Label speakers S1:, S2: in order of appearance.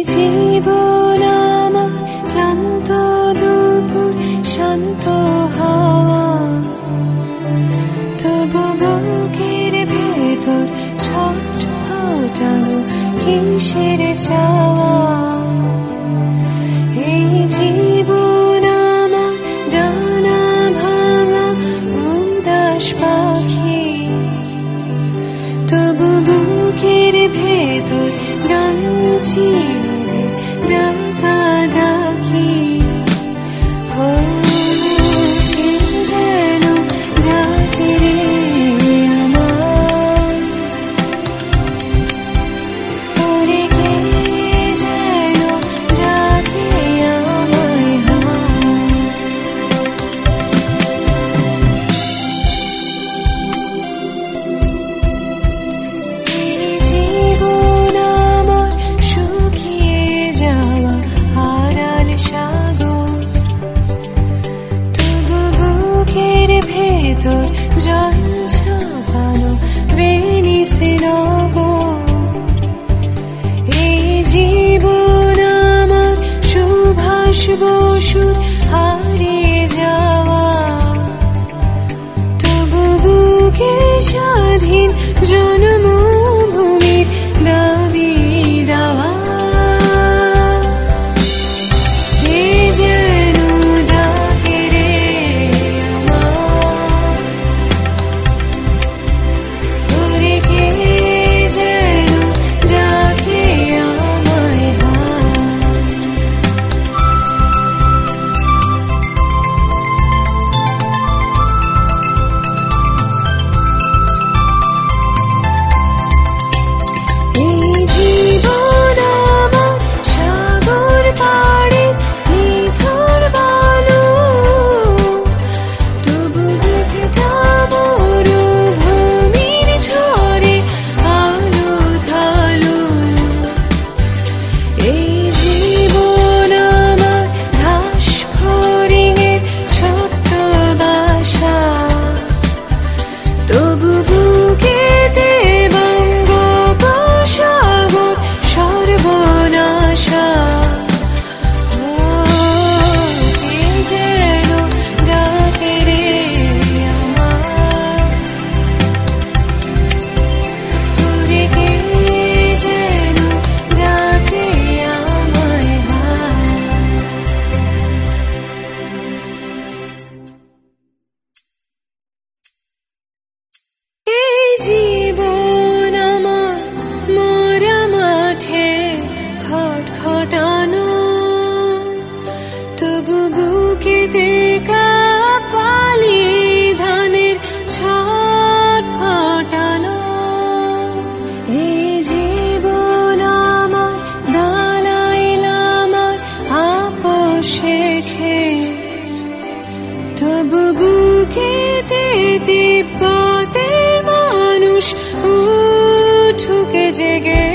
S1: জীবন আমার ক্লান্ত দুপুর শান্ত হাওয়া, তবু বুকের ভেতর ছটফটানো কিসের চাওয়া। এই জীবন আমার ডানা ভাঙা উদাস পাখি, তবু বুকের ভেতর গান ছিঁড়ে ডাকা ডাকি। যেন ডাকে রে আমার, ওরে কে যেন ডাকে আমায়। এই জীবন আমার শুকিয়ে যাওয়া আড়াল সাগর, তবু বুকের ভেতর জল ছাপানো ভেনিসে নগর। এই জীবন আমার সুভাষ বসুর হারিয়ে যাওয়া, তবু বুকে স্বাধীন জন্মভূমির দাবি দাওয়া। কে যেন ডাকে রে আমার, ওরে কে যেন ডাকে আমায়। এই জীবন আমার সাগর পাড়ে নিথর বালু, তবু বুকটা মরুভূমির ঝড়ে আলো থালু। এই জীবন আমার ঘাস ফড়িংয়ের ছোট্ট বাসা, তবু বুকেতে বঙ্গোপসাগর সর্বনাশা। কে যেন ডাকে রে আমার, ওরে কে যেন ডাকে আমায়। এই জীবন আমার মরা মাঠে খটখটানো, তবু বুকেতে কাপালি ধানের ছটফটানো। এই জীবন আমার দালাই লামার আপোষ শেখে, তবু বুকেতে তিব্বতের মানুষ উঠুকে জেগে।